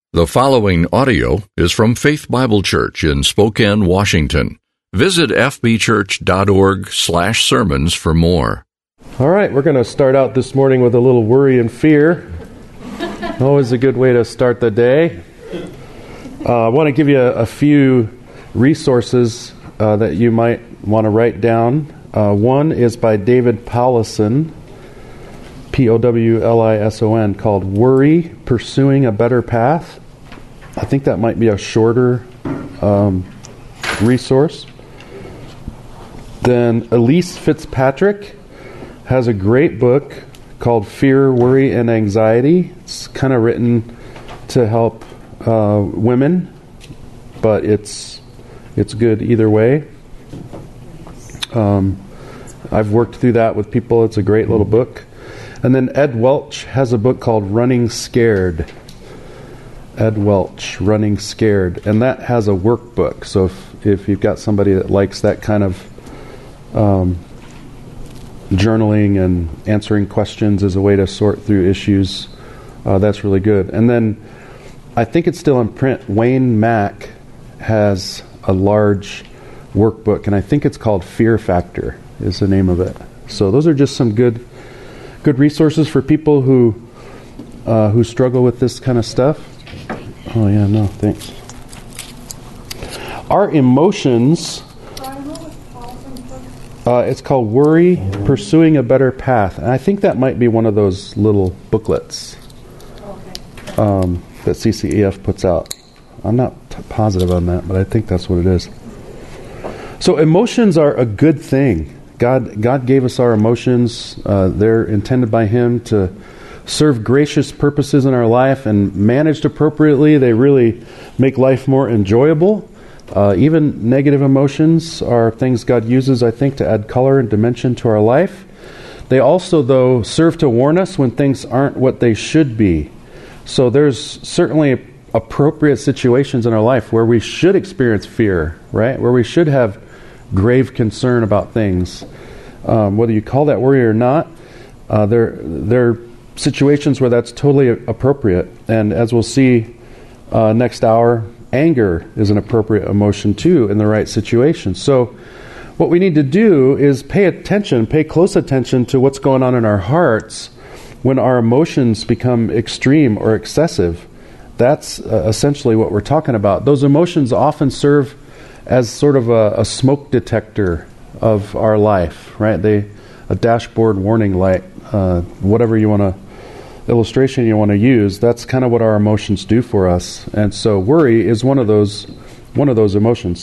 The following audio is from Faith Bible Church in Spokane, Washington. Visit fbchurch.org/sermons for more. All right, we're going to start out this morning with a little worry and fear. Always a good way to start the day. I want to give you a few resources that you might want to write down. One is by David Powlison, Powlison, called Worry, Pursuing a Better Path. I think that might be a shorter resource. Then Elise Fitzpatrick has a great book called Fear, Worry, and Anxiety. It's kind of written to help women, but it's good either way. I've worked through that with people. It's a great little book. And then Ed Welch has a book called Running Scared. Ed Welch, Running Scared. And that has a workbook. So if you've got somebody that likes that kind of journaling and answering questions as a way to sort through issues, that's really good. And then I think it's still in print. Wayne Mack has a large workbook, and I think it's called Fear Factor is the name of it. So those are just some good resources for people who struggle with this kind of stuff. Oh yeah, no, thanks. Our emotions, it's called Worry, Pursuing a Better Path. And I think that might be one of those little booklets that CCEF puts out. I'm not positive on that, but I think that's what it is. So emotions are a good thing. God gave us our emotions. They're intended by Him to serve gracious purposes in our life, and managed appropriately, they really make life more enjoyable. Even negative emotions are things God uses, I think, to add color and dimension to our life. They also, though, serve to warn us when things aren't what they should be. So there's certainly appropriate situations in our life where we should experience fear, right? Where we should have grave concern about things. Whether you call that worry or not, there are situations where that's totally appropriate. And as we'll see next hour, anger is an appropriate emotion too in the right situation. So what we need to do is pay close attention to what's going on in our hearts when our emotions become extreme or excessive. That's essentially what we're talking about. Those emotions often serve as sort of a smoke detector of our life, right? A dashboard warning light, whatever illustration you want to use. That's kind of what our emotions do for us. And so worry is one of those emotions.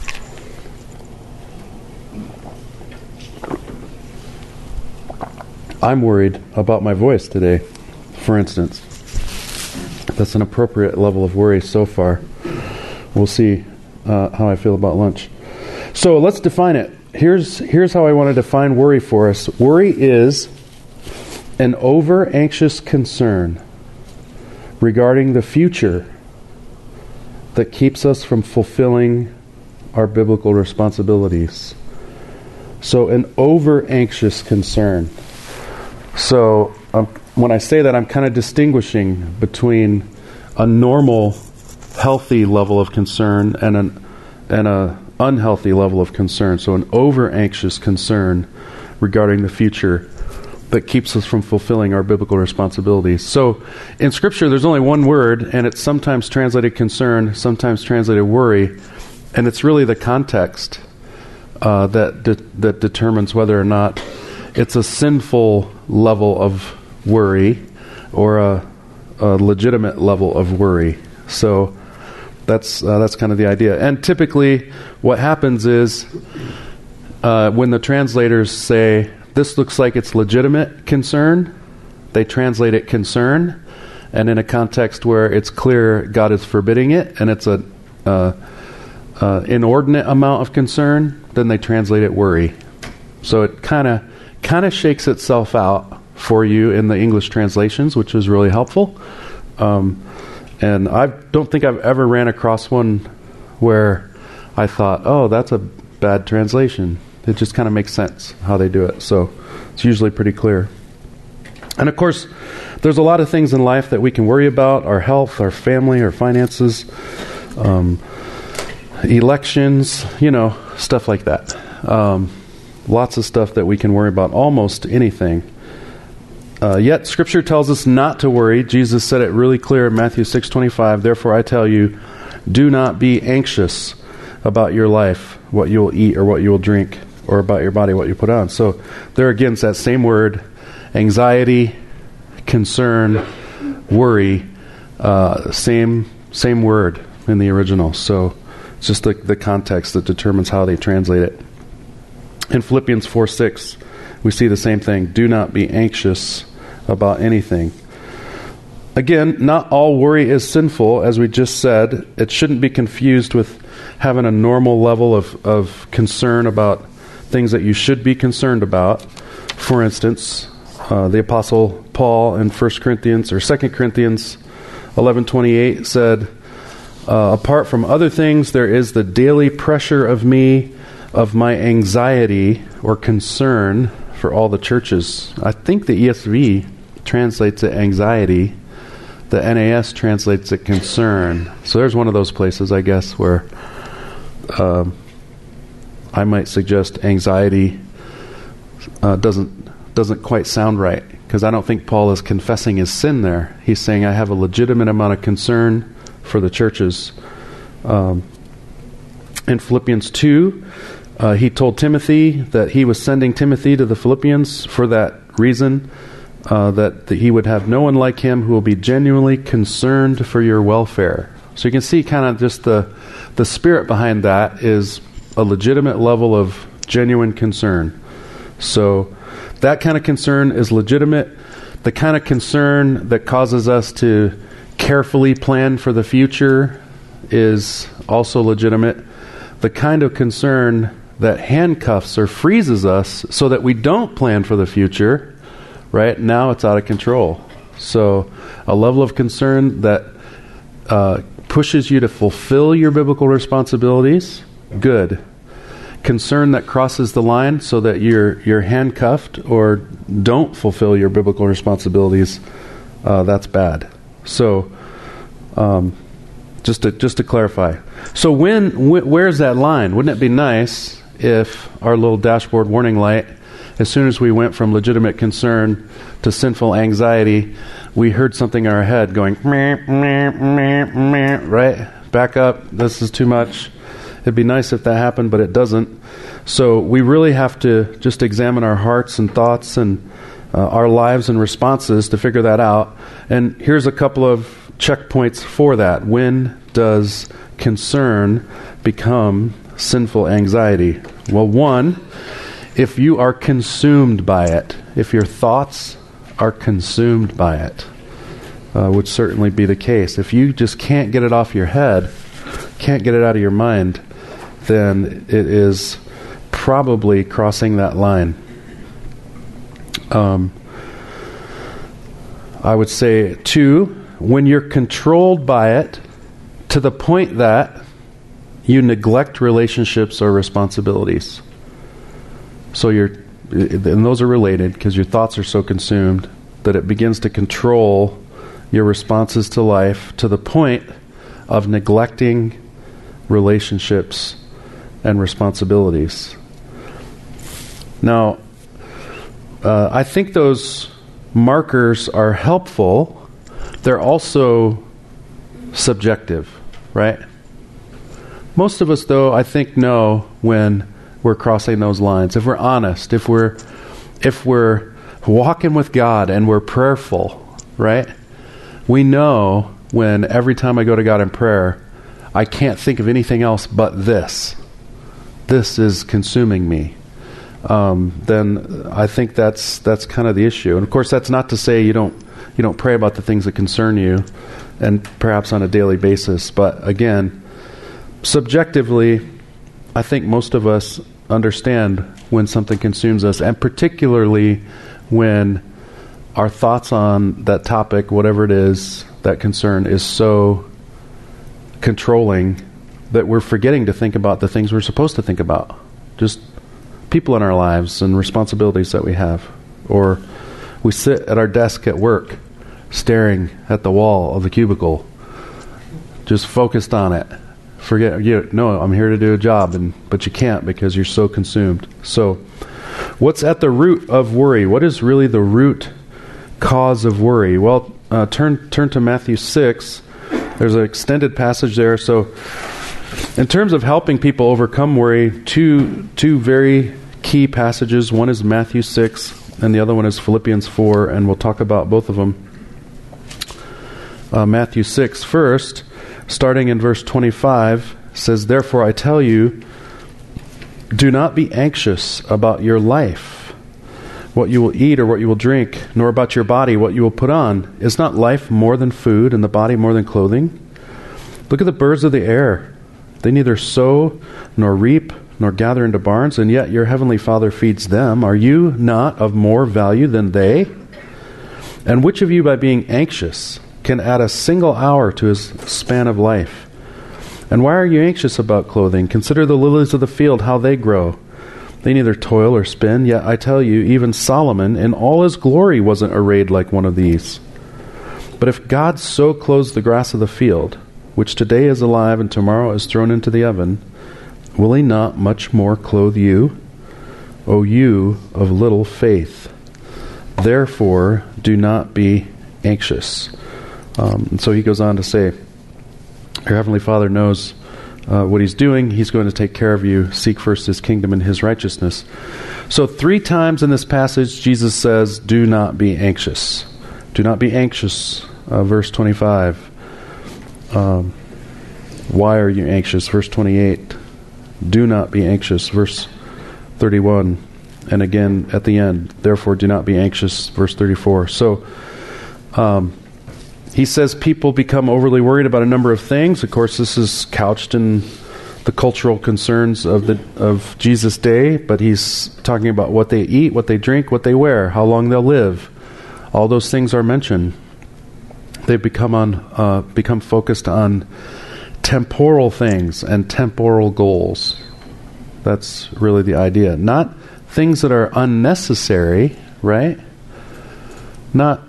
I'm worried about my voice today, for instance. That's an appropriate level of worry so far. We'll see how I feel about lunch. So let's define it. Here's how I want to define worry for us. Worry is an over-anxious concern regarding the future that keeps us from fulfilling our biblical responsibilities. So an over-anxious concern. So when I say that, I'm kind of distinguishing between a normal, healthy level of concern and a unhealthy level of concern. So an over-anxious concern regarding the future that keeps us from fulfilling our biblical responsibilities. So in Scripture, there's only one word, and it's sometimes translated concern, sometimes translated worry, and it's really the context that determines whether or not it's a sinful level of worry or a legitimate level of worry. So that's kind of the idea. And typically what happens is when the translators say, this looks like it's legitimate concern, they translate it concern. And in a context where it's clear God is forbidding it and it's a inordinate amount of concern, then they translate it worry. So it kind of shakes itself out for you in the English translations, which is really helpful. And I don't think I've ever ran across one where I thought, oh, that's a bad translation. It just kind of makes sense how they do it. So it's usually pretty clear. And of course, there's a lot of things in life that we can worry about: our health, our family, our finances, elections, stuff like that. Lots of stuff that we can worry about, almost anything. Yet Scripture tells us not to worry. Jesus said it really clear in Matthew 6:25. Therefore I tell you, do not be anxious about your life, what you will eat or what you will drink, or about your body, what you put on. So there again, it's that same word, anxiety, concern, worry, same word in the original. So it's just the context that determines how they translate it. In Philippians 4:6, we see the same thing. Do not be anxious about anything. Again, not all worry is sinful, as we just said. It shouldn't be confused with having a normal level of concern about things that you should be concerned about. For instance, the Apostle Paul in 1 Corinthians or 2 Corinthians 11:28 said, apart from other things, there is the daily pressure of my anxiety or concern for all the churches. I think the ESV translates it anxiety. The NAS translates it concern. So there's one of those places, I guess, where I might suggest anxiety doesn't quite sound right, because I don't think Paul is confessing his sin there. He's saying, I have a legitimate amount of concern for the churches. In Philippians 2, he told Timothy that he was sending Timothy to the Philippians for that reason, that he would have no one like him who will be genuinely concerned for your welfare. So you can see kind of just the spirit behind that is a legitimate level of genuine concern. So that kind of concern is legitimate. The kind of concern that causes us to carefully plan for the future is also legitimate. The kind of concern that handcuffs or freezes us so that we don't plan for the future, right now it's out of control. So a level of concern that pushes you to fulfill your biblical responsibilities, good. Concern that crosses the line so that you're handcuffed or don't fulfill your biblical responsibilities, that's bad. So just to clarify. So where's that line? Wouldn't it be nice if our little dashboard warning light, as soon as we went from legitimate concern to sinful anxiety, we heard something in our head going, meh, meh, meh, meh, right? Back up, this is too much. It'd be nice if that happened, but it doesn't. So we really have to just examine our hearts and thoughts and our lives and responses to figure that out. And here's a couple of checkpoints for that. When does concern become sinful anxiety? Well, one, if you are consumed by it, if your thoughts are consumed by it, would certainly be the case. If you just can't get it off your head, can't get it out of your mind, then it is probably crossing that line. I would say, two, when you're controlled by it to the point that you neglect relationships or responsibilities. So and those are related because your thoughts are so consumed that it begins to control your responses to life to the point of neglecting relationships and responsibilities. Now, I think those markers are helpful. They're also subjective, right? Most of us, though, I think know when we're crossing those lines. If we're honest, if we're walking with God and we're prayerful, right? We know when every time I go to God in prayer, I can't think of anything else but this. This is consuming me. Then I think that's kind of the issue. And of course, that's not to say you don't pray about the things that concern you, and perhaps on a daily basis. But again, subjectively, I think most of us understand when something consumes us, and particularly when our thoughts on that topic, whatever it is, that concern is so controlling that we're forgetting to think about the things we're supposed to think about. Just people in our lives and responsibilities that we have, or We sit at our desk at work, staring at the wall of the cubicle, just focused on it. No, I'm here to do a job, but you can't because you're so consumed. So, what's at the root of worry? What is really the root cause of worry? Well, turn to Matthew 6. There's an extended passage there. So, in terms of helping people overcome worry, two very key passages. One is Matthew 6, and the other one is Philippians 4, and we'll talk about both of them. Matthew 6 first, starting in verse 25, says, "Therefore I tell you, do not be anxious about your life, what you will eat or what you will drink, nor about your body, what you will put on. Is not life more than food, and the body more than clothing? Look at the birds of the air. They neither sow nor reap nor gather into barns, and yet your heavenly Father feeds them. Are you not of more value than they? And which of you, by being anxious, can add a single hour to his span of life? And why are you anxious about clothing? Consider the lilies of the field, how they grow. They neither toil or spin, yet I tell you, even Solomon in all his glory wasn't arrayed like one of these. But if God so clothes the grass of the field, which today is alive and tomorrow is thrown into the oven, will he not much more clothe you, O you of little faith? Therefore, do not be anxious." And so he goes on to say, your Heavenly Father knows what he's doing. He's going to take care of you. Seek first his kingdom and his righteousness. So 3 times in this passage, Jesus says, do not be anxious. Do not be anxious. Verse 25. Why are you anxious? Verse 28. Do not be anxious. Verse 31. And again at the end, therefore do not be anxious. Verse 34. So, he says people become overly worried about a number of things. Of course, this is couched in the cultural concerns of Jesus' day, but he's talking about what they eat, what they drink, what they wear, how long they'll live. All those things are mentioned. They've become focused on temporal things and temporal goals. That's really the idea. Not things that are unnecessary, right? Not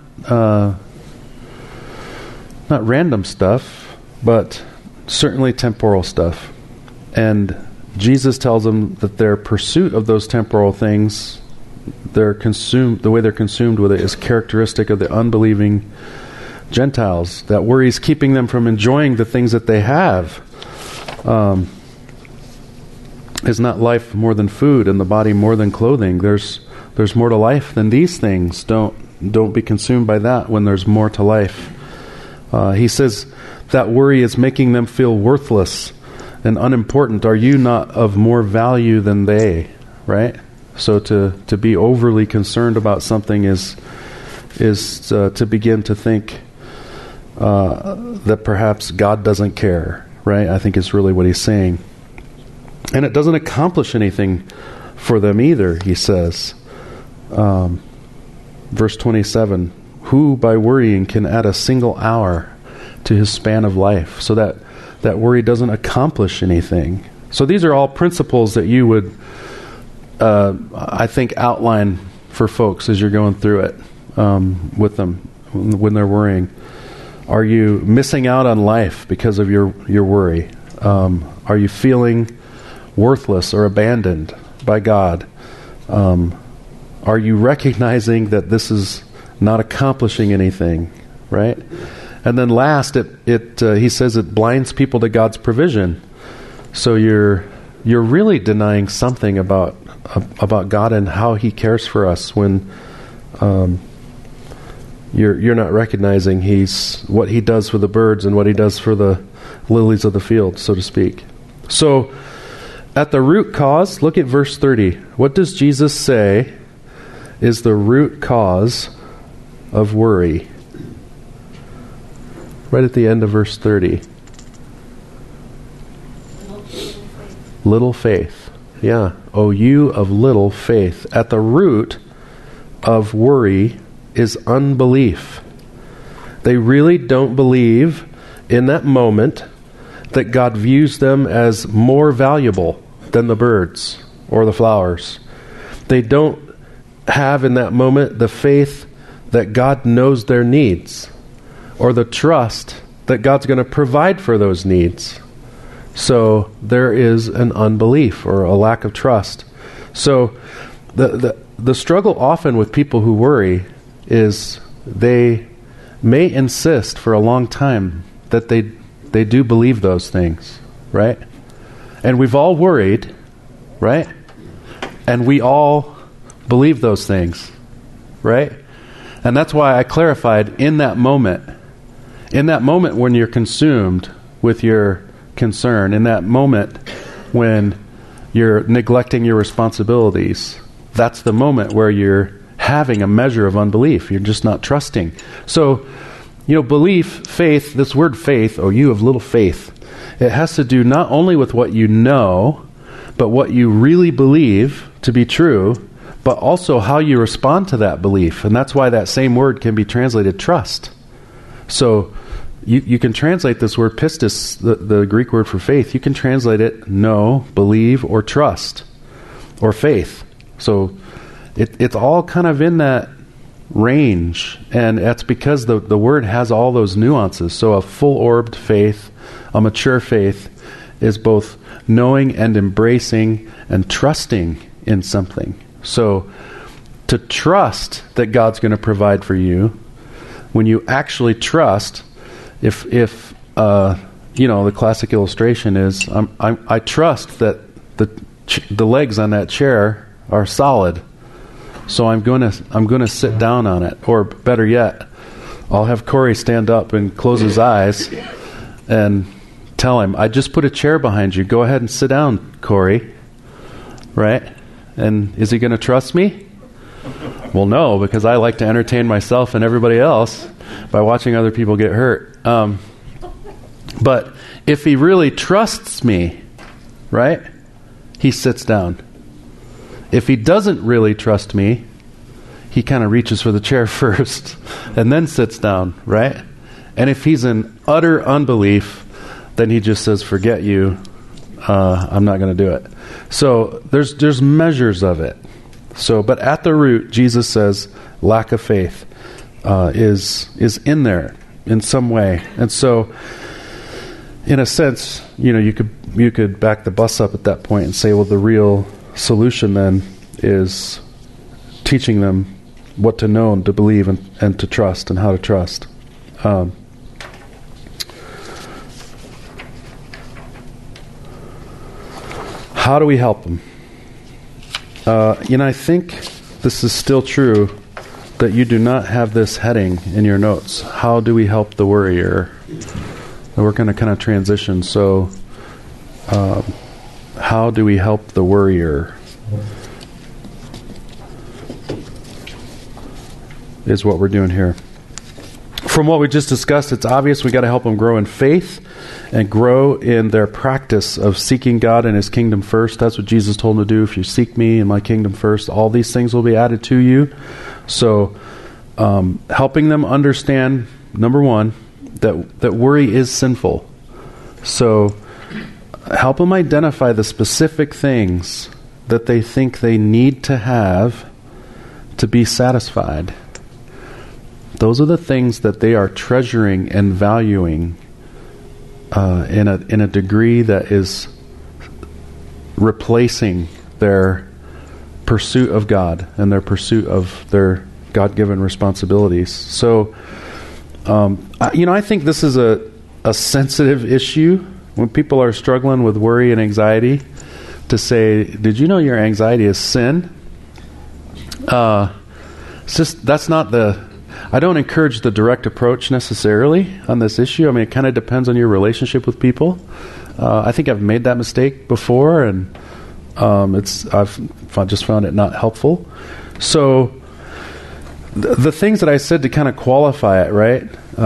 random stuff, but certainly temporal stuff. And Jesus tells them that their pursuit of those temporal things, the way they're consumed with it, is characteristic of the unbelieving Gentiles. That worry is keeping them from enjoying the things that they have. Is not life more than food, and the body more than clothing? There's more to life than these things. Don't be consumed by that when there's more to life. He says that worry is making them feel worthless and unimportant. Are you not of more value than they? Right? So to be overly concerned about something is to begin to think that perhaps God doesn't care. Right? I think is really what he's saying. And it doesn't accomplish anything for them either, he says. Verse 27, who by worrying can add a single hour to his span of life? So that worry doesn't accomplish anything. So these are all principles that you would, I think, outline for folks as you're going through it with them when they're worrying. Are you missing out on life because of your worry? Are you feeling worthless or abandoned by God? Are you recognizing that this is not accomplishing anything, right? And then last, he says it blinds people to God's provision. So you're really denying something about God and how he cares for us when you're not recognizing what he does for the birds and what he does for the lilies of the field, so to speak. So at the root cause, look at verse 30. What does Jesus say is the root cause of worry? Right at the end of verse 30. Little faith. Yeah. Oh, you of little faith. At the root of worry is unbelief. They really don't believe in that moment that God views them as more valuable than the birds or the flowers. They don't have in that moment the faith that God knows their needs, or the trust that God's going to provide for those needs. So there is an unbelief or a lack of trust. So the struggle often with people who worry is they may insist for a long time that they do believe those things, right? And we've all worried, right? And we all believe those things, right? And that's why I clarified in that moment when you're consumed with your concern, in that moment when you're neglecting your responsibilities, that's the moment where you're having a measure of unbelief. You're just not trusting. So, belief, faith, this word faith, oh, you have little faith, it has to do not only with what you know, but what you really believe to be true, but also how you respond to that belief. And that's why that same word can be translated trust. So you can translate this word pistis, the Greek word for faith, you can translate it know, believe, or trust, or faith. So it's all kind of in that range, and that's because the word has all those nuances. So a full-orbed faith, a mature faith, is both knowing and embracing and trusting in something. So to trust that God's going to provide for you, when you actually trust, if the classic illustration is, I trust that the legs on that chair are solid, so I'm going to sit down on it. Or better yet, I'll have Corey stand up and close his eyes and tell him, I just put a chair behind you. Go ahead and sit down, Corey. Right? And is he going to trust me? Well, no, because I like to entertain myself and everybody else by watching other people get hurt. But if he really trusts me, right, he sits down. If he doesn't really trust me, he kind of reaches for the chair first and then sits down, right? And if he's in utter unbelief, then he just says, forget you, I'm not going to do it. So there's measures of it. So, but at the root, Jesus says lack of faith is in there in some way. And so, in a sense, you could back the bus up at that point and say, well, the real solution then is teaching them what to know and to believe and to trust and how to trust. How do we help them? I think this is still true that you do not have this heading in your notes. How do we help the worrier? And we're going to kind of transition. So, how do we help the worrier? Is what we're doing here. From what we just discussed, it's obvious we got to help them grow in faith and grow in their practice of seeking God and His kingdom first. That's what Jesus told them to do. If you seek me and my kingdom first, all these things will be added to you. So, helping them understand, number one, that worry is sinful. So, help them identify the specific things that they think they need to have to be satisfied. Those are the things that they are treasuring and valuing in a degree that is replacing their pursuit of God and their pursuit of their God-given responsibilities. So, I think this is a sensitive issue when people are struggling with worry and anxiety, to say, did you know your anxiety is sin? It's just, that's not I don't encourage the direct approach necessarily on this issue. I mean, it kind of depends on your relationship with people. I think I've made that mistake before, and I've just found it not helpful. So the things that I said to kind of qualify it, right?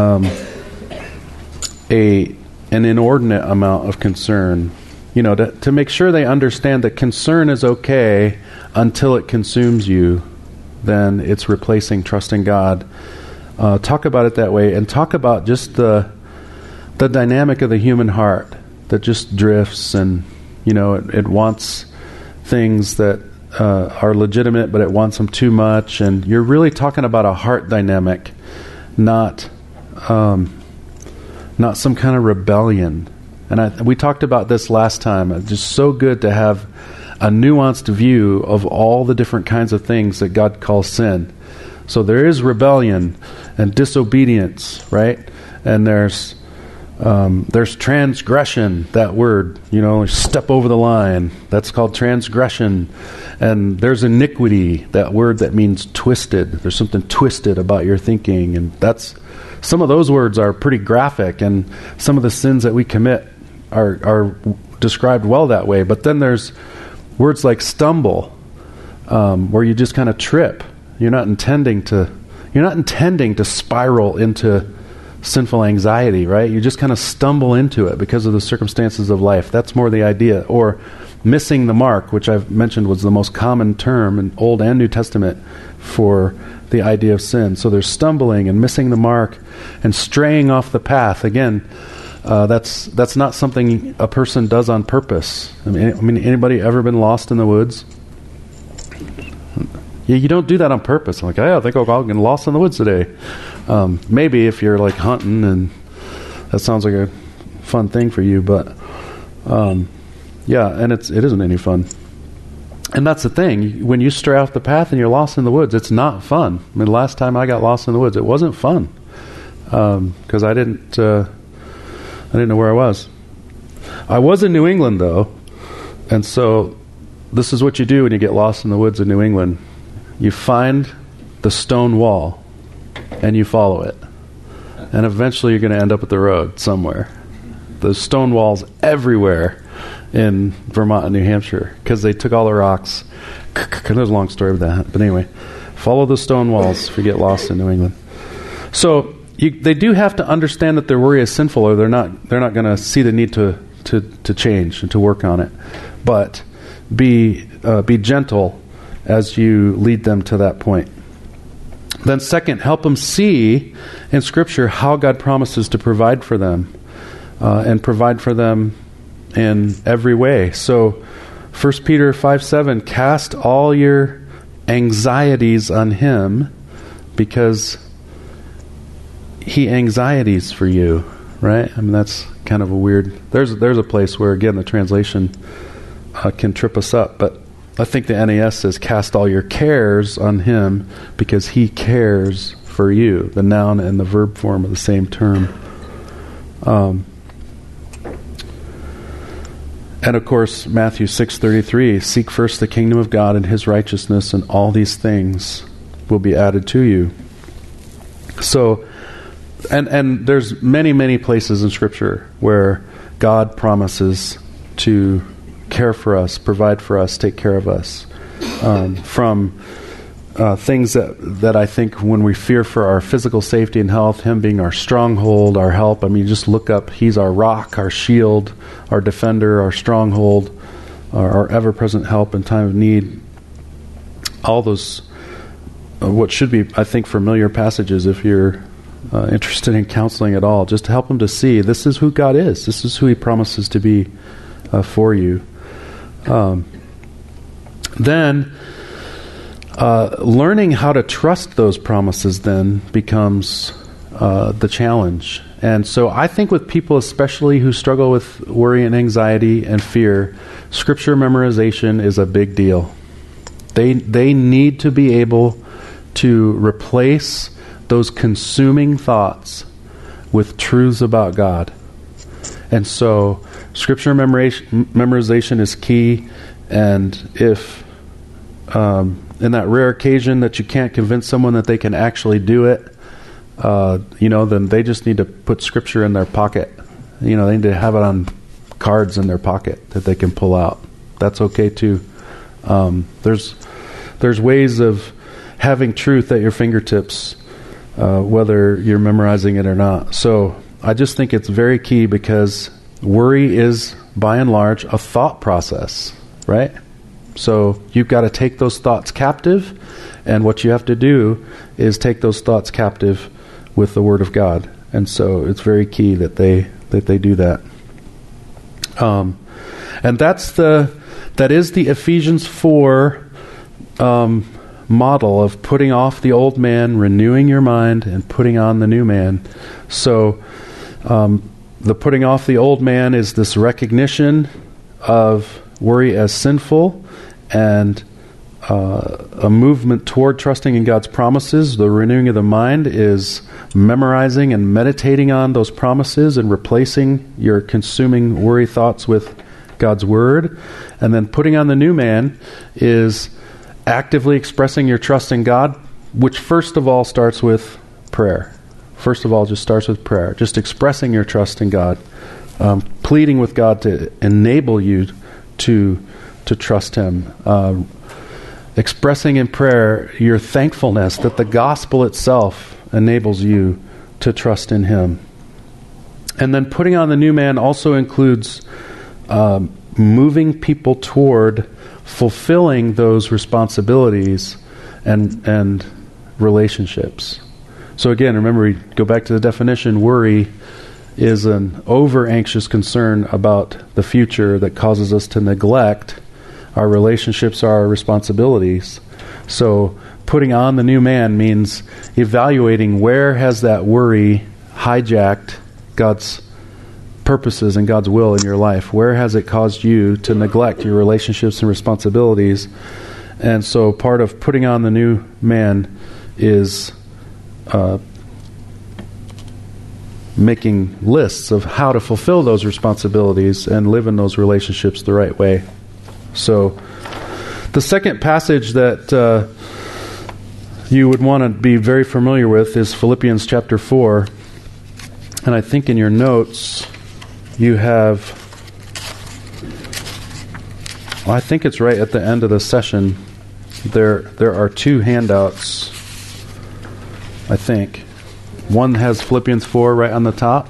An inordinate amount of concern, to make sure they understand that concern is okay until it consumes you. Then it's replacing trusting God. Talk about it that way, and talk about just the dynamic of the human heart that just drifts, and it wants things that are legitimate, but it wants them too much. And you're really talking about a heart dynamic, not some kind of rebellion. And we talked about this last time. It's just so good to have a nuanced view of all the different kinds of things that God calls sin. So there is rebellion and disobedience, right? And there's transgression, that word, step over the line. That's called transgression. And there's iniquity, that word that means twisted. There's something twisted about your thinking. And some of those words are pretty graphic, and some of the sins that we commit are described well that way. But then there's words like stumble, where you just kind of trip. You're not intending to spiral into sinful anxiety, right? You just kind of stumble into it because of the circumstances of life. That's more the idea. Or missing the mark, which I've mentioned was the most common term in Old and New Testament for the idea of sin. So there's stumbling and missing the mark and straying off the path. Again, that's not something a person does on purpose. I mean, anybody ever been lost in the woods? You don't do that on purpose. I'm like, I think I'll get lost in the woods today. Maybe if you're like hunting, and that sounds like a fun thing for you, but and it isn't any fun. And that's the thing. When you stray off the path and you're lost in the woods, it's not fun. I mean, the last time I got lost in the woods, it wasn't fun because I didn't know where I was. I was in New England though, and so this is what you do when you get lost in the woods in New England. You find the stone wall, and you follow it. And eventually you're going to end up at the road somewhere. There's stone walls everywhere in Vermont and New Hampshire because they took all the rocks. There's a long story of that. But anyway, follow the stone walls if you get lost in New England. So they do have to understand that their worry is sinful, or they're not going to see the need to change and to work on it. But be gentle as you lead them to that point. Then second, help them see in Scripture how God promises to provide for them, and provide for them in every way. So 1 Peter 5:7, cast all your anxieties on Him because He anxieties for you, right? I mean, that's kind of a weird... There's a place where, again, the translation can trip us up, but I think the NAS says, cast all your cares on Him because He cares for you. The noun and the verb form are the same term. And of course, Matthew 6:33, seek first the kingdom of God and His righteousness, and all these things will be added to you. So, and there's many, many places in Scripture where God promises to care for us, provide for us, take care of us. From things that I think when we fear for our physical safety and health, Him being our stronghold, our help. I mean, just look up, He's our rock, our shield, our defender, our stronghold, our ever-present help in time of need. All those, what should be, I think, familiar passages if you're interested in counseling at all, just to help them to see this is who God is. This is who He promises to be for you. Then learning how to trust those promises then becomes the challenge. And so I think with people especially who struggle with worry and anxiety and fear, Scripture memorization is a big deal. They need to be able to replace those consuming thoughts with truths about God. And so Scripture memorization is key, and if in that rare occasion that you can't convince someone that they can actually do it, then they just need to put Scripture in their pocket. They need to have it on cards in their pocket that they can pull out. That's okay too. There's ways of having truth at your fingertips, whether you're memorizing it or not. So I just think it's very key because worry is, by and large, a thought process, right? So you've got to take those thoughts captive, and what you have to do is take those thoughts captive with the Word of God. And so it's very key that they do that. And that is the Ephesians 4 model of putting off the old man, renewing your mind, and putting on the new man. So the putting off the old man is this recognition of worry as sinful and a movement toward trusting in God's promises. The renewing of the mind is memorizing and meditating on those promises and replacing your consuming worry thoughts with God's word. And then putting on the new man is actively expressing your trust in God, which first of all starts with prayer. First of all, just starts with prayer. Just expressing your trust in God, pleading with God to enable you to trust Him. Expressing in prayer your thankfulness that the gospel itself enables you to trust in Him. And then putting on the new man also includes moving people toward fulfilling those responsibilities and relationships. So again, remember, we go back to the definition. Worry is an over-anxious concern about the future that causes us to neglect our relationships, our responsibilities. So putting on the new man means evaluating where has that worry hijacked God's purposes and God's will in your life. Where has it caused you to neglect your relationships and responsibilities? And so part of putting on the new man is making lists of how to fulfill those responsibilities and live in those relationships the right way. So the second passage that you would want to be very familiar with is Philippians chapter 4. And I think in your notes you have, I think it's right at the end of the session. There are two handouts, I think. One has Philippians 4 right on the top.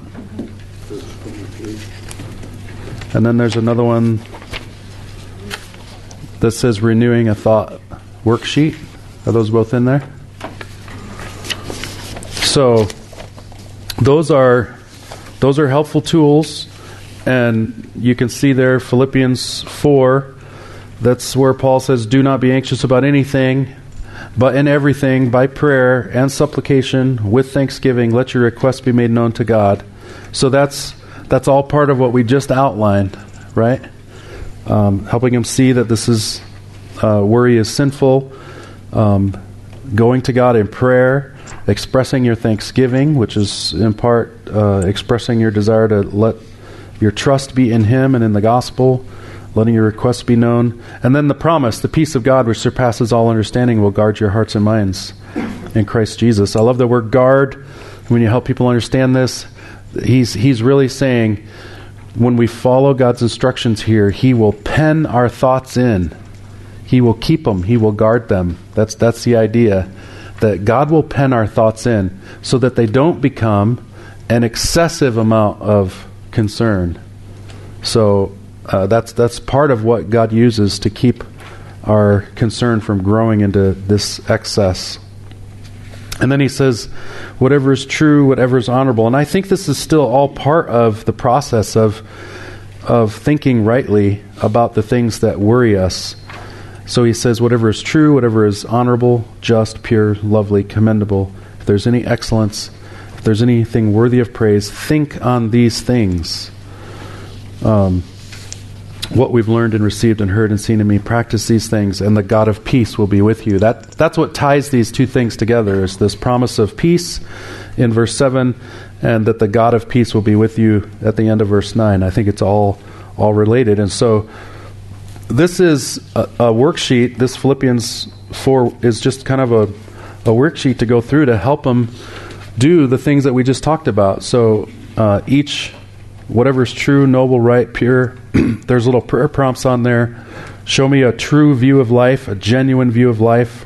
And then there's another one that says renewing a thought worksheet. Are those both in there? So those are helpful tools, and you can see there Philippians 4. That's where Paul says, "Do not be anxious about anything, but in everything by prayer and supplication with thanksgiving let your requests be made known to God." So that's all part of what we just outlined, right? Helping him see that this is worry is sinful, going to God in prayer, expressing your thanksgiving, which is in part expressing your desire to let your trust be in Him and in the gospel, letting your requests be known, and then the promise, the peace of God which surpasses all understanding will guard your hearts and minds in Christ Jesus. I love the word guard. When you help people understand this, he's really saying, when we follow God's instructions here, He will pen our thoughts in. He will keep them. He will guard them. That's the idea, that God will pen our thoughts in so that they don't become an excessive amount of concern. So that's part of what God uses to keep our concern from growing into this excess. And then he says, whatever is true, whatever is honorable. And I think this is still all part of the process of thinking rightly about the things that worry us. So he says, whatever is true, whatever is honorable, just, pure, lovely, commendable. If there's any excellence, if there's anything worthy of praise, think on these things. What we've learned and received and heard and seen in me, practice these things, and the God of peace will be with you. That's what ties these two things together, is this promise of peace in verse 7, and that the God of peace will be with you at the end of verse 9. I think it's all related. And so this is a worksheet. This Philippians 4 is just kind of a worksheet to go through to help them do the things that we just talked about. So each, whatever is true, noble, right, pure, there's little prayer prompts on there. Show me a true view of life, a genuine view of life.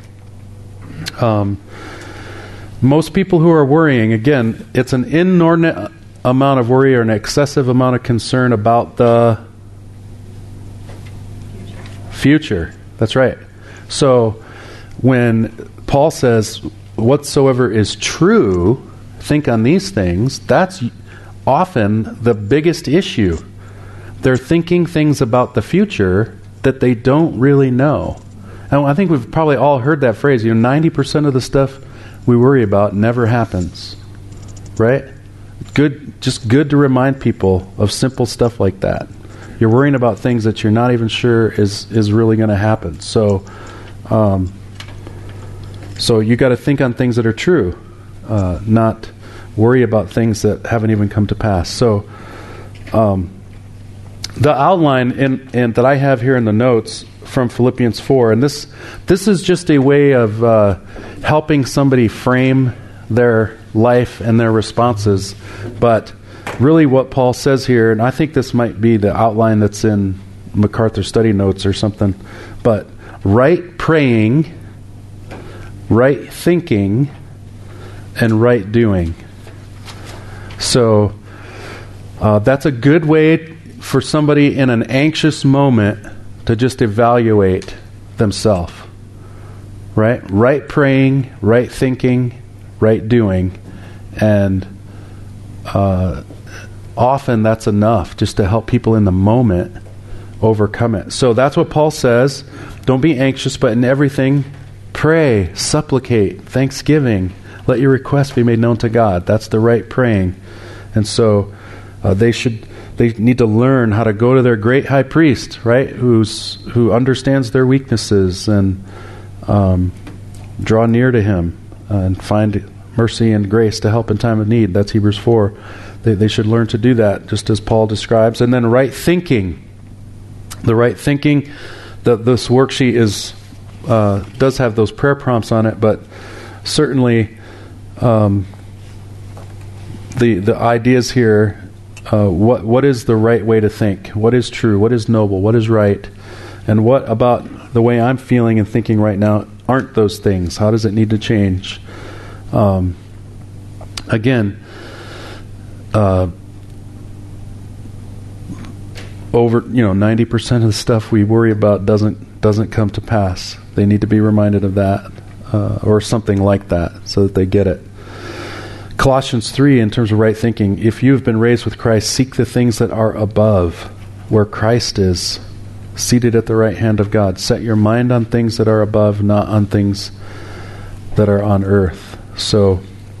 Most people who are worrying, again, it's an inordinate amount of worry or an excessive amount of concern about the future. That's right. So when Paul says, whatsoever is true, think on these things, that's often the biggest issue. They're thinking things about the future that they don't really know. And I think we've probably all heard that phrase, 90% of the stuff we worry about never happens. Right? Just good to remind people of simple stuff like that. You're worrying about things that you're not even sure is really going to happen. So you got to think on things that are true, not worry about things that haven't even come to pass. So the outline and that I have here in the notes from Philippians 4, and this is just a way of helping somebody frame their life and their responses. But really what Paul says here, and I think this might be the outline that's in MacArthur study notes or something, but right praying, right thinking, and right doing. So that's a good way for somebody in an anxious moment to just evaluate themselves. Right? Right praying, right thinking, right doing. And often that's enough just to help people in the moment overcome it. So that's what Paul says. Don't be anxious, but in everything, pray, supplicate, thanksgiving. Let your requests be made known to God. That's the right praying. And so they need to learn how to go to their great high priest, right? Who understands their weaknesses and draw near to him and find mercy and grace to help in time of need. That's Hebrews 4. They should learn to do that, just as Paul describes. And then right thinking. The right thinking, this worksheet does have those prayer prompts on it, but certainly the ideas here, what is the right way to think? What is true? What is noble? What is right? And what about the way I'm feeling and thinking right now aren't those things? How does it need to change? Again, over 90% of the stuff we worry about doesn't come to pass. They need to be reminded of that, or something like that, so that they get it. Colossians 3, in terms of right thinking, if you have been raised with Christ, seek the things that are above, where Christ is, seated at the right hand of God. Set your mind on things that are above, not on things that are on earth. So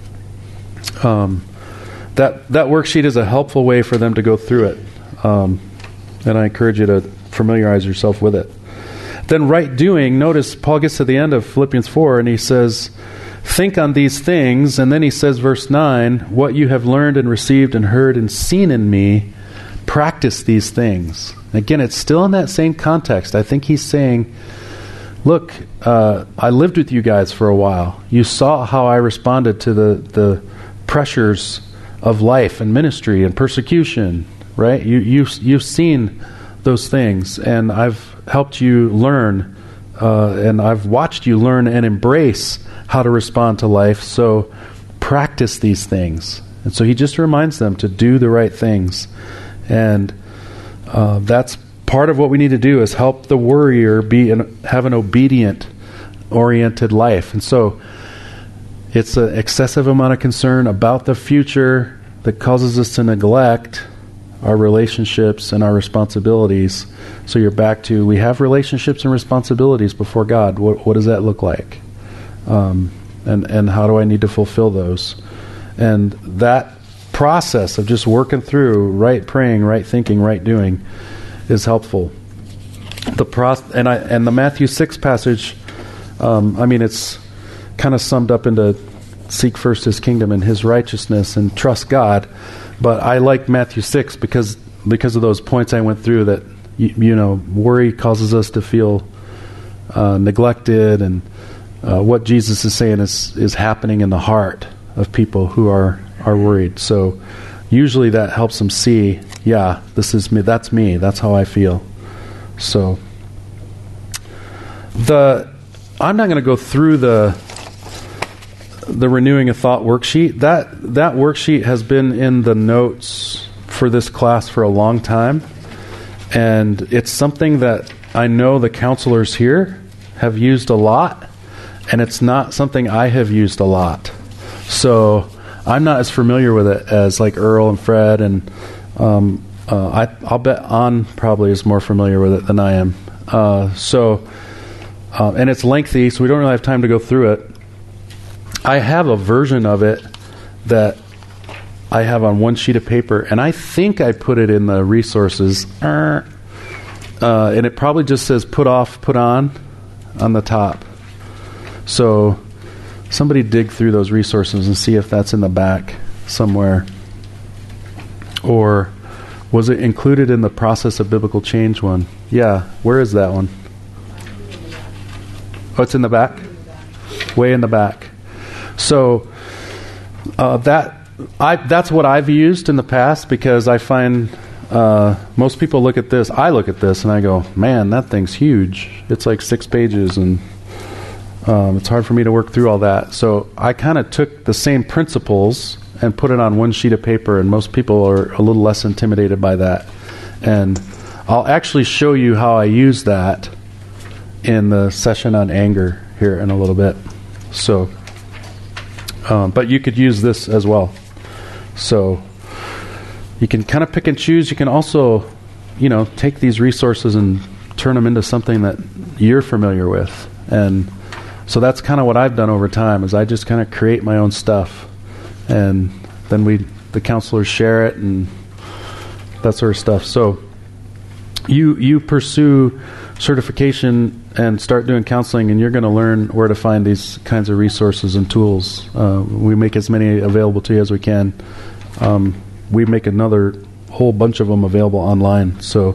that worksheet is a helpful way for them to go through it. And I encourage you to familiarize yourself with it. Then right doing, notice Paul gets to the end of Philippians 4 and he says, think on these things, and then he says, verse 9, what you have learned and received and heard and seen in me, practice these things. Again, it's still in that same context. I think he's saying, look, I lived with you guys for a while. You saw how I responded to the pressures of life and ministry and persecution, right? You've seen those things, and I've helped you learn, and I've watched you learn and embrace how to respond to life. So practice these things. And so he just reminds them to do the right things. And that's part of what we need to do, is help the worrier have an obedient-oriented life. And so it's an excessive amount of concern about the future that causes us to neglect our relationships and our responsibilities. So you're back to, we have relationships and responsibilities before God. What does that look like? And how do I need to fulfill those? And that process of just working through right praying, right thinking, right doing is helpful. And the Matthew 6 passage, it's kind of summed up into seek first his kingdom and his righteousness and trust God. But I like Matthew 6 because of those points I went through, that worry causes us to feel neglected, and what Jesus is saying is happening in the heart of people who are worried. So usually that helps them see, yeah, this is me, that's how I feel. So I'm not going to go through the renewing a thought worksheet. That worksheet has been in the notes for this class for a long time, and it's something that I know the counselors here have used a lot, and it's not something I have used a lot. So I'm not as familiar with it as like Earl and Fred, and I'll bet An probably is more familiar with it than I am. So And it's lengthy, so we don't really have time to go through it. I have a version of it that I have on one sheet of paper, and I think I put it in the resources. And it probably just says put off, put on the top. So somebody dig through those resources and see if that's in the back somewhere. Or was it included in the Process of Biblical Change one? Yeah. Where is that one? Oh, it's in the back? Way in the back. So that's what I've used in the past, because I find most people look at this. I look at this and I go, man, that thing's huge. It's like 6 pages, and it's hard for me to work through all that. So I kind of took the same principles and put it on one sheet of paper, and most people are a little less intimidated by that. And I'll actually show you how I use that in the session on anger here in a little bit. So, but you could use this as well. So you can kind of pick and choose. You can also, take these resources and turn them into something that you're familiar with. And so that's kind of what I've done over time, is I just kind of create my own stuff. And then the counselors share it and that sort of stuff. So you pursue certification and start doing counseling, and you're going to learn where to find these kinds of resources and tools. We make as many available to you as we can. We make another whole bunch of them available online. So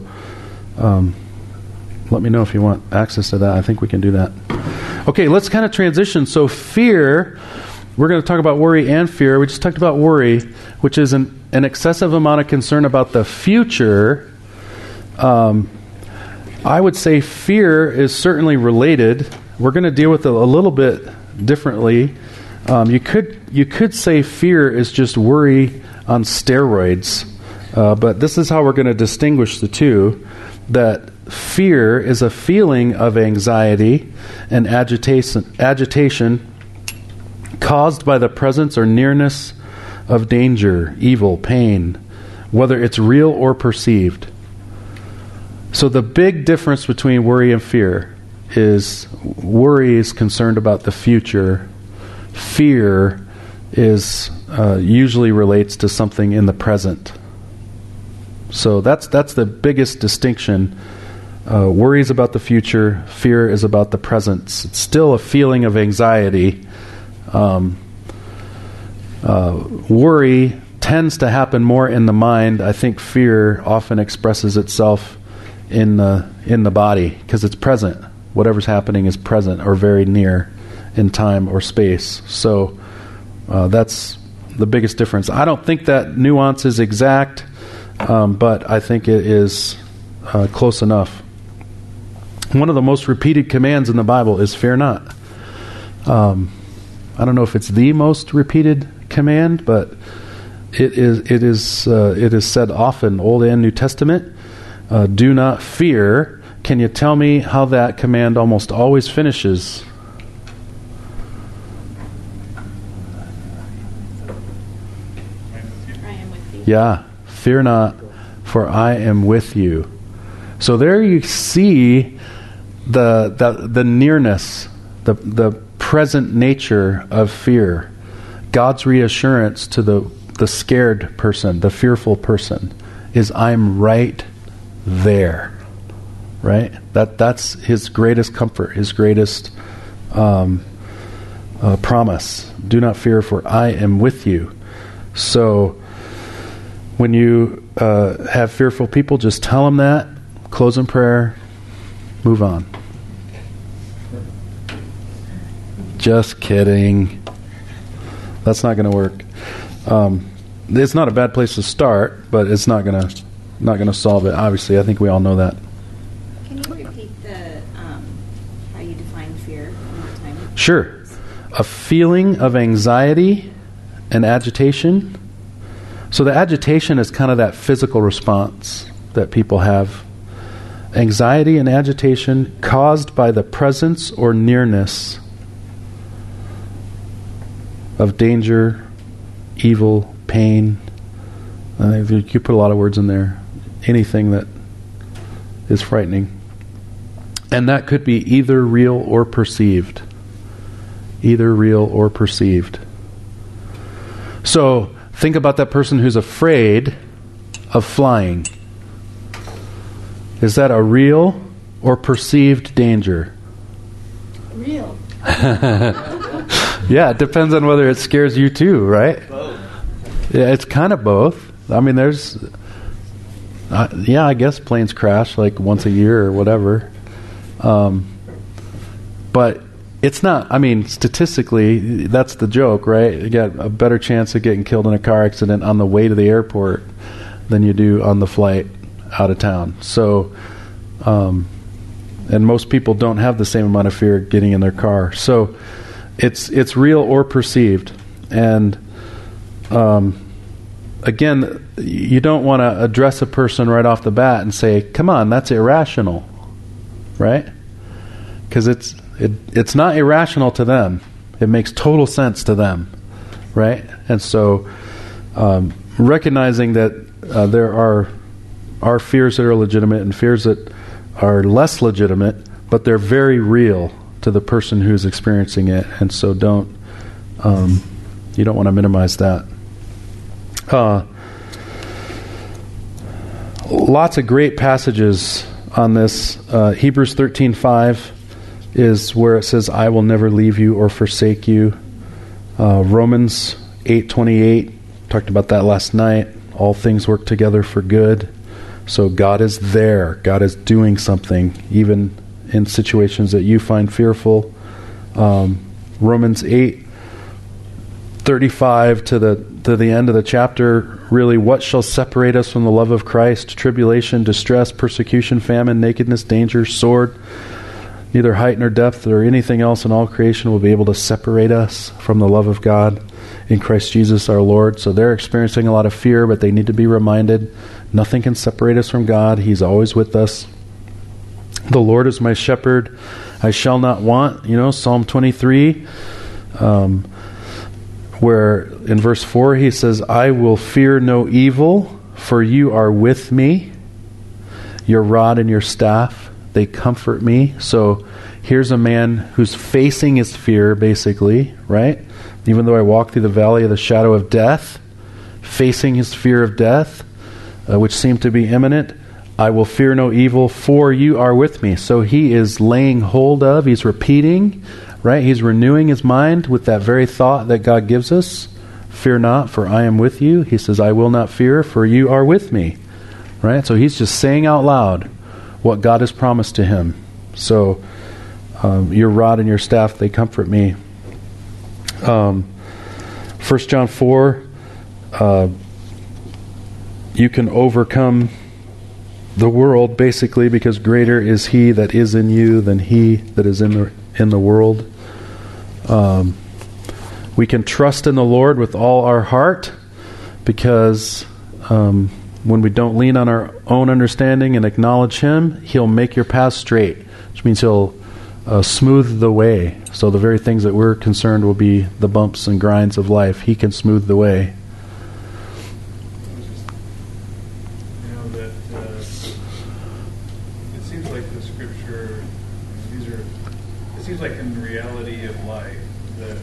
let me know if you want access to that. I think we can do that. Okay, let's kind of transition. So fear, we're going to talk about worry and fear. We just talked about worry, which is an excessive amount of concern about the future. I would say fear is certainly related. We're going to deal with it a little bit differently. You could say fear is just worry on steroids, but this is how we're going to distinguish the two. That fear is a feeling of anxiety and agitation caused by the presence or nearness of danger, evil, pain, whether it's real or perceived. So the big difference between worry and fear is worry is concerned about the future. Fear is usually relates to something in the present. So that's the biggest distinction. Worry is about the future. Fear is about the present. It's still a feeling of anxiety. Worry tends to happen more in the mind. I think fear often expresses itself in the body, because it's present. Whatever's happening is present or very near in time or space. So that's the biggest difference. I don't think that nuance is exact, but I think it is close enough. One of the most repeated commands in the Bible is fear not. I don't know if it's the most repeated command, but it is said often, Old and New Testament. Do not fear. Can you tell me how that command almost always finishes? I am with you. Yeah, fear not, for I am with you. So there you see the nearness, the present nature of fear. God's reassurance to the scared person, the fearful person, is I'm right there. Right? That's his greatest comfort, his greatest promise. Do not fear, for I am with you. So when you have fearful people, just tell them that, close in prayer, move on. Just kidding. That's not going to work. It's not a bad place to start, but it's not going to solve it. Obviously, I think we all know that. Can you repeat how you define fear one more time? Sure. A feeling of anxiety and agitation. So the agitation is kind of that physical response that people have. Anxiety and agitation caused by the presence or nearness of danger, evil, pain. I think you put a lot of words in there. Anything that is frightening. And that could be either real or perceived. Either real or perceived. So think about that person who's afraid of flying. Is that a real or perceived danger? Real. Yeah, it depends on whether it scares you too, right? Both. Yeah, it's kind of both. I mean, there's... I guess planes crash like once a year or whatever. But it's not, I mean, statistically, that's the joke, right? You got a better chance of getting killed in a car accident on the way to the airport than you do on the flight out of town. So, and most people don't have the same amount of fear getting in their car. So it's real or perceived. And again, you don't want to address a person right off the bat and say, come on, that's irrational, right? Because it's not irrational to them. It makes total sense to them, right? And so recognizing that there are fears that are legitimate and fears that are less legitimate, but they're very real to the person who's experiencing it. And so you don't want to minimize that. Lots of great passages on this. Hebrews 13:5 is where it says, I will never leave you or forsake you. Romans 8:28, talked about that last night. All things work together for good. So God is there. God is doing something, even in situations that you find fearful. Romans 8:35 to the end of the chapter, really, what shall separate us from the love of Christ? Tribulation, distress, persecution, famine, nakedness, danger, sword. Neither height nor depth or anything else in all creation will be able to separate us from the love of God in Christ Jesus our Lord. So they're experiencing a lot of fear, but they need to be reminded nothing can separate us from God. He's always with us. The Lord is my shepherd. I shall not want. Psalm 23, where in verse 4 he says, I will fear no evil, for you are with me. Your rod and your staff, they comfort me. So here's a man who's facing his fear, basically, right? Even though I walk through the valley of the shadow of death, facing his fear of death, which seemed to be imminent, I will fear no evil, for you are with me. So he is laying hold of, he's repeating, right? He's renewing his mind with that very thought that God gives us. Fear not, for I am with you. He says, I will not fear, for you are with me. Right? So he's just saying out loud what God has promised to him. So your rod and your staff, they comfort me. 1 John 4, you can overcome the world, basically, because greater is he that is in you than he that is in the world. We can trust in the Lord with all our heart, because when we don't lean on our own understanding and acknowledge him, he'll make your path straight, which means he'll smooth the way. So the very things that we're concerned will be the bumps and grinds of life. He can smooth the way. It seems like the scripture, it seems like in the reality of life that,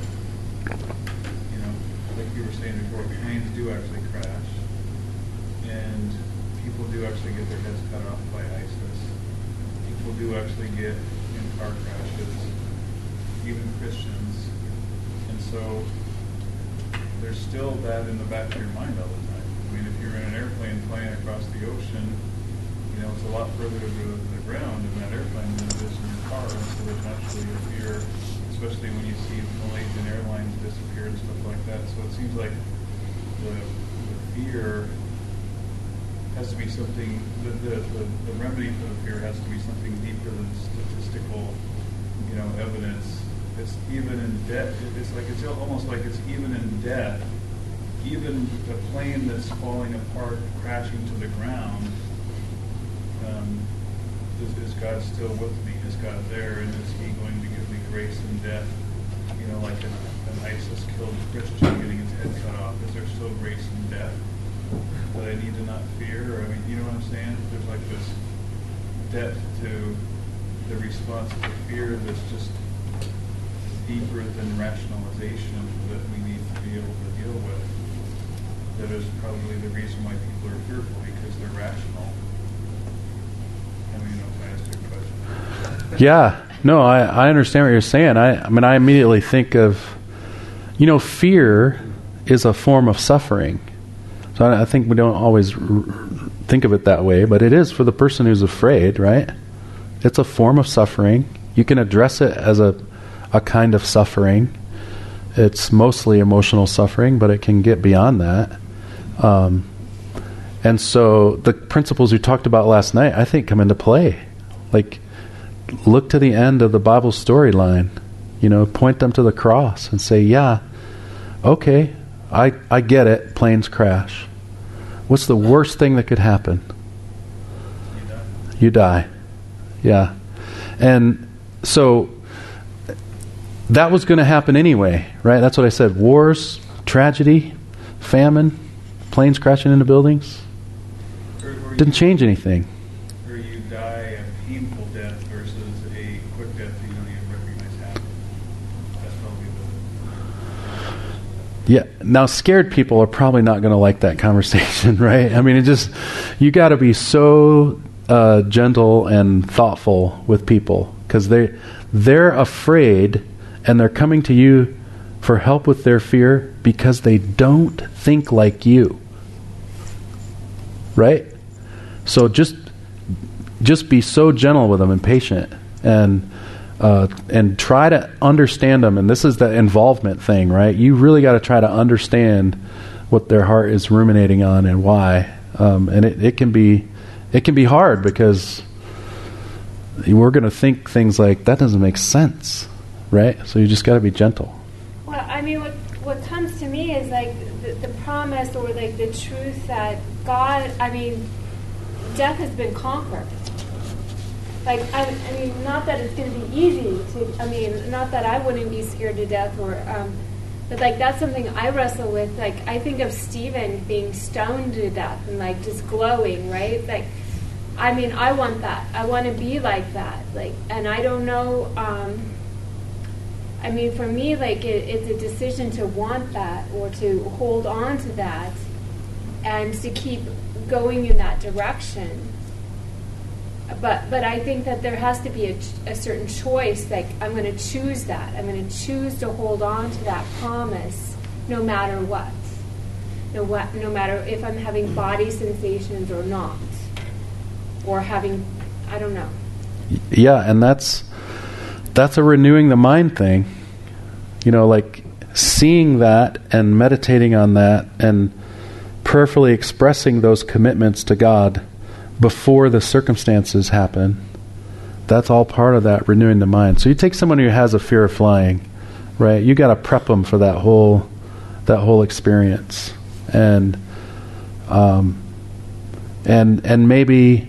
like you were saying before, planes do actually crash, and people do actually get their heads cut off by ISIS. People do actually get in car crashes, even Christians. And so there's still that in the back of your mind all the time. I mean, if you're in an airplane flying across the ocean, it's a lot further to the ground in that airplane than it is in your car. And so there's naturally a fear, especially when you see Malaysian Airlines disappear and stuff like that. So it seems like the fear has to be something, the remedy for the fear has to be something deeper than statistical, evidence. It's even in death. It's almost like it's even in death. Even a plane that's falling apart, crashing to the ground, is God still with me? Is God there? And is he going to give me grace in death? Like an ISIS killed Christian getting his head cut off. Is there still grace in death that I need to not fear? Or, you know what I'm saying? There's like this depth to the response to fear that's just deeper than rationalization that we need to be able to deal with. That is probably the reason why people are fearful, because they're rational. I mean, if I asked you a question. Yeah, no, I understand what you're saying. I mean, I immediately think of, fear is a form of suffering. So I think we don't always think of it that way, but it is for the person who's afraid, right? It's a form of suffering. You can address it as a kind of suffering. It's mostly emotional suffering, but it can get beyond that. And so the principles we talked about last night, I think, come into play. Like, look to the end of the Bible storyline. Point them to the cross and say, yeah, okay, I get it, planes crash. What's the worst thing that could happen? You die. Yeah. And so that was going to happen anyway, right? That's what I said. Wars, tragedy, famine, planes crashing into buildings. Didn't change anything. Or you die a painful death versus a quick death that you don't even recognize happening. That's probably the... Yeah. Now, scared people are probably not going to like that conversation, right? I mean, you got to be so gentle and thoughtful with people, because they're afraid, and they're coming to you for help with their fear because they don't think like you, right? So just be so gentle with them and patient, and try to understand them. And this is the involvement thing, right? You really got to try to understand what their heart is ruminating on and why. And it can be hard, because we're going to think things like, that doesn't make sense, right? So you just got to be gentle. Well, I mean, what comes to me is like the promise, or like the truth that God, death has been conquered. Like, I mean, not that it's going to be easy to, not that I wouldn't be scared to death, or, but like that's something I wrestle with. Like, I think of Stephen being stoned to death and like just glowing, right? Like, I want that. I want to be like that. Like, and I don't know, for me, like, it's a decision to want that, or to hold on to that, and to keep going in that direction. But I think that there has to be a certain choice. Like, I'm going to choose that. I'm going to choose to hold on to that promise, no matter what. No matter if I'm having body sensations or not, or having, I don't know. Yeah, and that's a renewing the mind thing. Like seeing that and meditating on that and prayerfully expressing those commitments to God before the circumstances happen. That's all part of that renewing the mind. So you take someone who has a fear of flying, right? You got to prep them for that whole experience, and maybe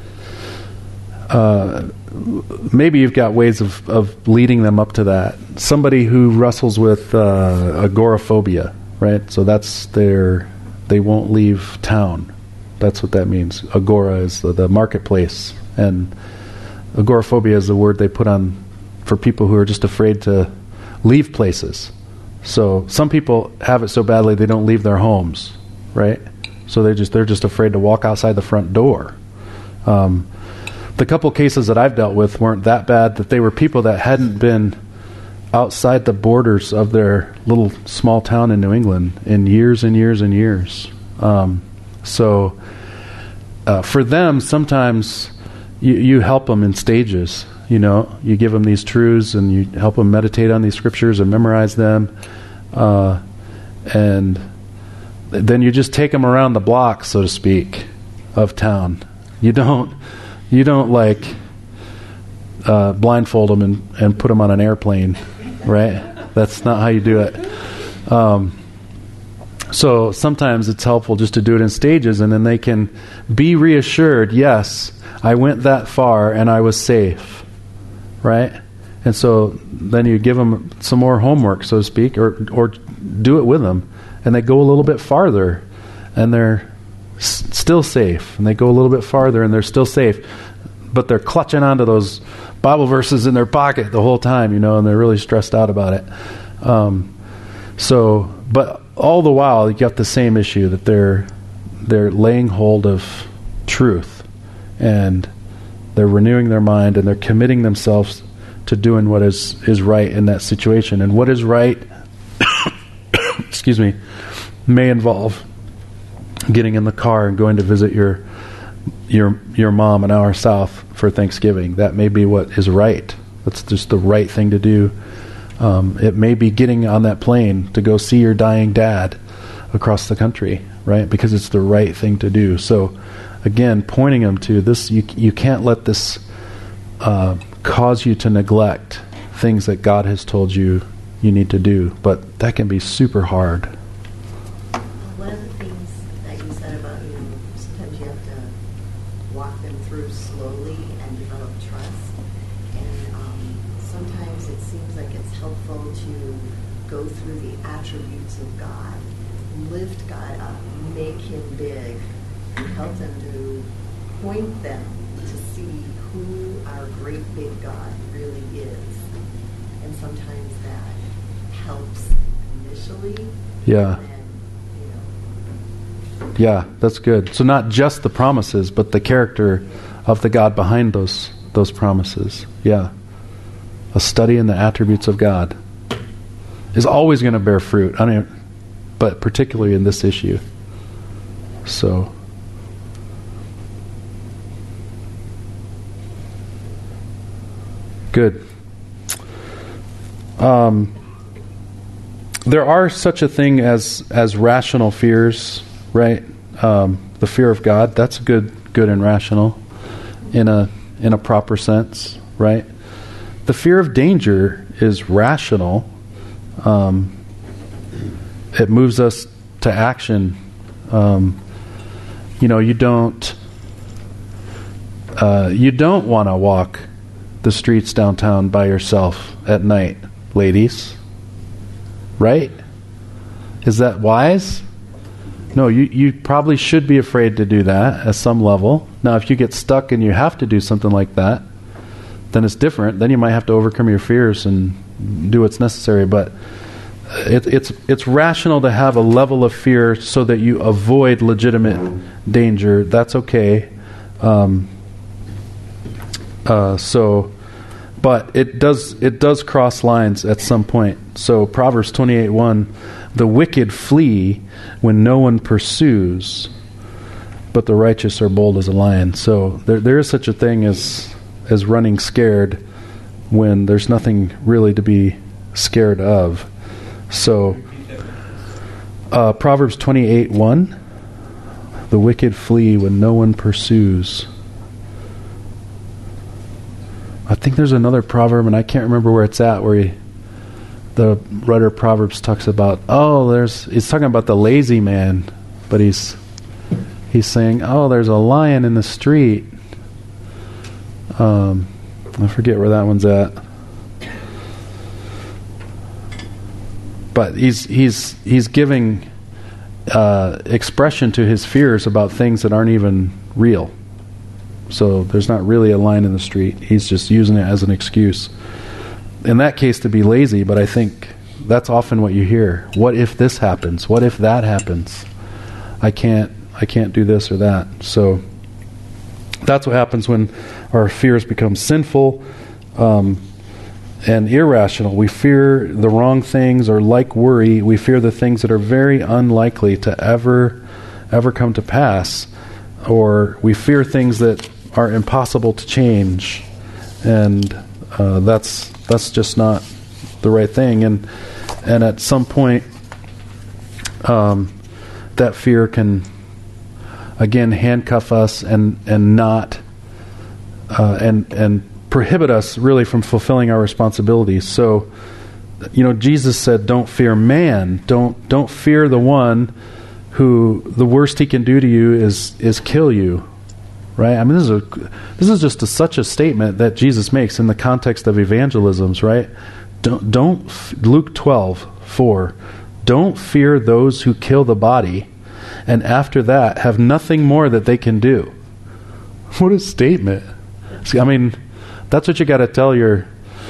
you've got ways of leading them up to that. Somebody who wrestles with agoraphobia, right? So that's they won't leave town. That's what that means. Agora is the marketplace, and agoraphobia is the word they put on for people who are just afraid to leave places. So some people have it so badly they don't leave their homes, right? So they're just afraid to walk outside the front door. The couple cases that I've dealt with weren't that bad, that they were people that hadn't been outside the borders of their little small town in New England in years and years and years. So for them, sometimes you help them in stages. You give them these truths, and you help them meditate on these scriptures and memorize them, and then you just take them around the block, so to speak, of town. You don't like blindfold them and put them on an airplane, right? That's not how you do it. So sometimes it's helpful just to do it in stages, and then they can be reassured, yes, I went that far and I was safe, right? And so then you give them some more homework, so to speak, or do it with them, and they go a little bit farther, and they're still safe, and they go a little bit farther, and they're still safe. but they're clutching onto those Bible verses in their pocket the whole time, and they're really stressed out about it. But all the while, you got the same issue that they're laying hold of truth, and they're renewing their mind, and they're committing themselves to doing what is right in that situation. And what is right, excuse me, may involve getting in the car and going to visit your mom an hour south for Thanksgiving. That may be what is right. That's just the right thing to do. It may be getting on that plane to go see your dying dad across the country, right? Because it's the right thing to do. So, again, pointing them to this, you can't let this cause you to neglect things that God has told you need to do. But that can be super hard. One of the things that you said about, sometimes you have to walk them through slowly and develop trust. And sometimes it seems like it's helpful to go through the attributes of God, lift God up, make him big, and help them to point them to see who our great big God really is. And sometimes that helps initially. Yeah. Yeah, that's good. So not just the promises, but the character of the God behind those promises. Yeah. A study in the attributes of God is always going to bear fruit. But particularly in this issue. So good. There are such a thing as rational fears, right? The fear of God, that's good and rational in a proper sense, right? The fear of danger is rational. It moves us to action. You don't want to walk the streets downtown by yourself at night, ladies. Right? Is that wise? No, you probably should be afraid to do that at some level. Now, if you get stuck and you have to do something like that, then it's different. Then you might have to overcome your fears and do what's necessary. But it's rational to have a level of fear so that you avoid legitimate danger. That's okay. But it does cross lines at some point. So Proverbs 28:1, the wicked flee when no one pursues, but the righteous are bold as a lion. So there is such a thing as running scared when there's nothing really to be scared of. So Proverbs 28:1, the wicked flee when no one pursues. I think there's another proverb, and I can't remember where it's at, where the writer of Proverbs talks about, he's talking about the lazy man, but he's saying, there's a lion in the street. I forget where that one's at. But he's giving expression to his fears about things that aren't even real. So there's not really a lion in the street. He's just using it as an excuse. In that case, to be lazy, but I think that's often what you hear. What if this happens? What if that happens? I can't do this or that. So that's what happens when our fears become sinful and irrational. We fear the wrong things, or like worry, we fear the things that are very unlikely to ever come to pass, or we fear things that are impossible to change, and that's just not the right thing. And at some point, that fear can again handcuff us and not and prohibit us really from fulfilling our responsibilities. So, Jesus said, "Don't fear man. Don't fear the one who the worst he can do to you is kill you." Right? I mean, this is just such a statement that Jesus makes in the context of evangelisms, right? Don't Luke 12:4. Don't fear those who kill the body, and after that have nothing more that they can do. What a statement! See, I mean, that's what you got to tell your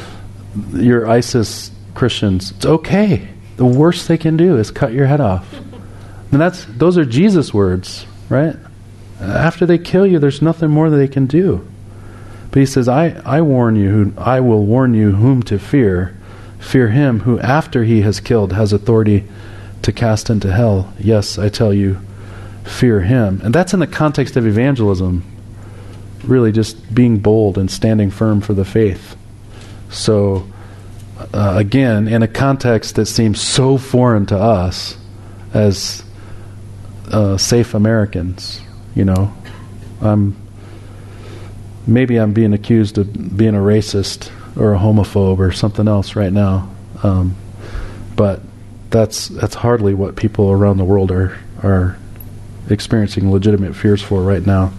ISIS Christians. It's okay. The worst they can do is cut your head off. And those are Jesus' words, right? After they kill you, there's nothing more that they can do. But he says, I warn you, I will warn you whom to fear. Fear him who after he has killed has authority to cast into hell. Yes, I tell you, fear him. And that's in the context of evangelism. Really just being bold and standing firm for the faith. So, again, in a context that seems so foreign to us as safe Americans, maybe I'm being accused of being a racist or a homophobe or something else right now. But that's hardly what people around the world are experiencing legitimate fears for right now.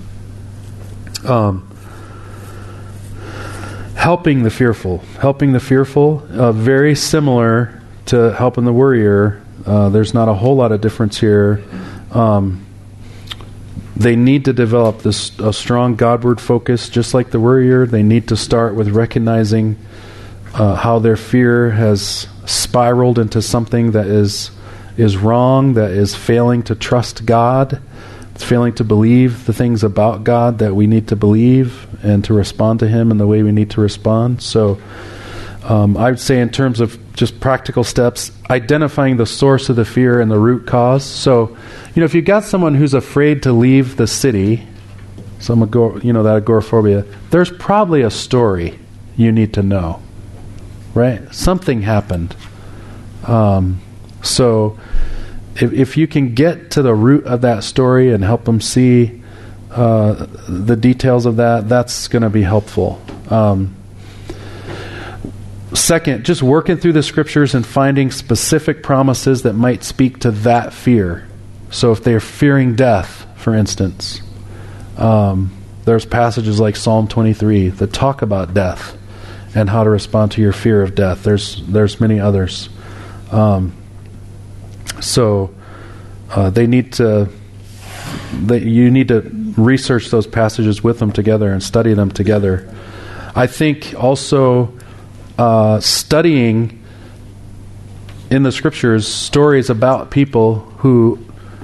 Helping the fearful, very similar to helping the worrier. There's not a whole lot of difference here. They need to develop a strong Godward focus, just like the worrier. They need to start with recognizing how their fear has spiraled into something that is wrong, that is failing to trust God. It's failing to believe the things about God that we need to believe and to respond to Him in the way we need to respond. So I would say in terms of just practical steps, identifying the source of the fear and the root cause. So, if you've got someone who's afraid to leave the city, that agoraphobia, there's probably a story you need to know, right? Something happened. So if you can get to the root of that story and help them see the details of that, that's going to be helpful. Second, just working through the scriptures and finding specific promises that might speak to that fear. So if they're fearing death, for instance, there's passages like Psalm 23 that talk about death and how to respond to your fear of death. There's many others. So you need to research those passages with them together and study them together. I think also studying in the scriptures stories about people who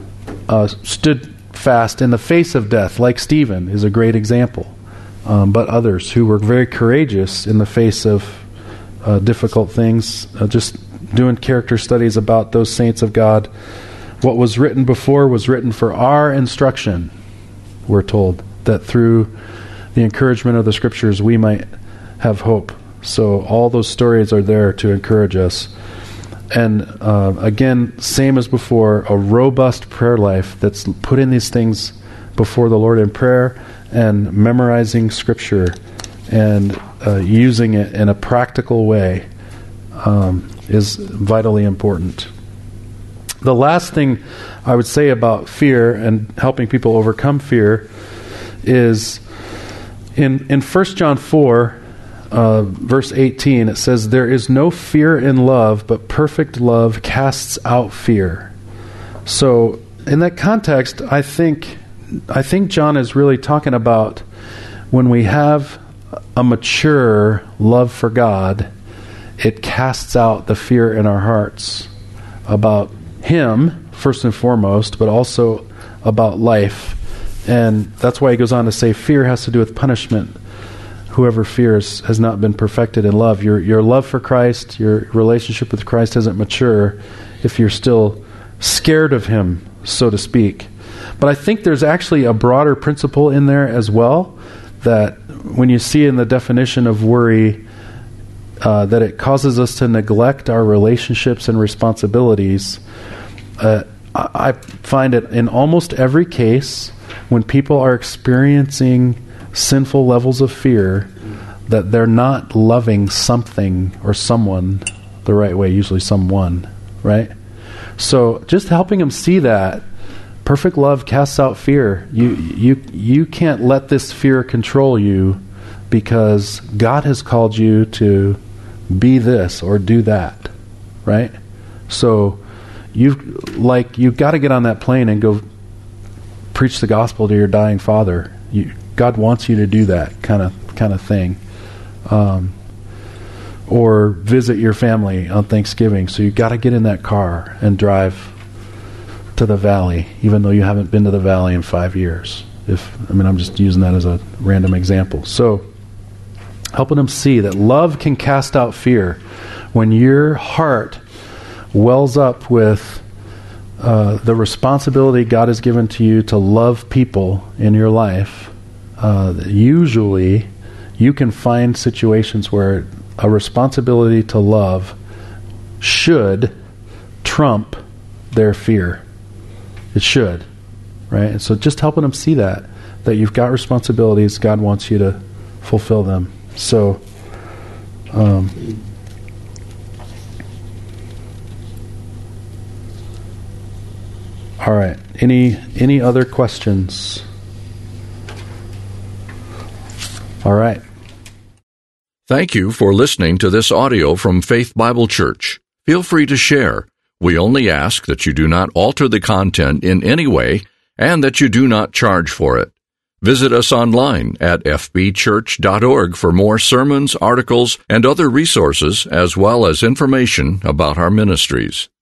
stood fast in the face of death, like Stephen is a great example, but others who were very courageous in the face of difficult things, just doing character studies about those saints of God. What was written before was written for our instruction, we're told, that through the encouragement of the scriptures we might have hope. So all those stories are there to encourage us. And again, same as before, a robust prayer life that's putting these things before the Lord in prayer and memorizing Scripture and using it in a practical way is vitally important. The last thing I would say about fear and helping people overcome fear is in 1 John 4, verse 18, it says, "There is no fear in love, but perfect love casts out fear." So in that context, I think John is really talking about when we have a mature love for God, it casts out the fear in our hearts about Him, first and foremost, but also about life. And that's why he goes on to say fear has to do with punishment. Whoever fears has not been perfected in love. Your love for Christ, your relationship with Christ isn't mature if you're still scared of Him, so to speak. But I think there's actually a broader principle in there as well, that when you see in the definition of worry that it causes us to neglect our relationships and responsibilities, I find it in almost every case when people are experiencing sinful levels of fear that they're not loving something or someone the right way, usually someone, right? So just helping them see that perfect love casts out fear. You can't let this fear control you because God has called you to be this or do that, right? So you've got to get on that plane and go preach the gospel to your dying father. God wants you to do that kind kind of thing. Or visit your family on Thanksgiving. So you've got to get in that car and drive to the valley, even though you haven't been to the valley in 5 years. I'm just using that as a random example. So helping them see that love can cast out fear. When your heart wells up with the responsibility God has given to you to love people in your life, usually you can find situations where a responsibility to love should trump their fear. It should, right? And so just helping them see that you've got responsibilities, God wants you to fulfill them. So, all right. Any other questions? All right. Thank you for listening to this audio from Faith Bible Church. Feel free to share. We only ask that you do not alter the content in any way and that you do not charge for it. Visit us online at fbchurch.org for more sermons, articles, and other resources, as well as information about our ministries.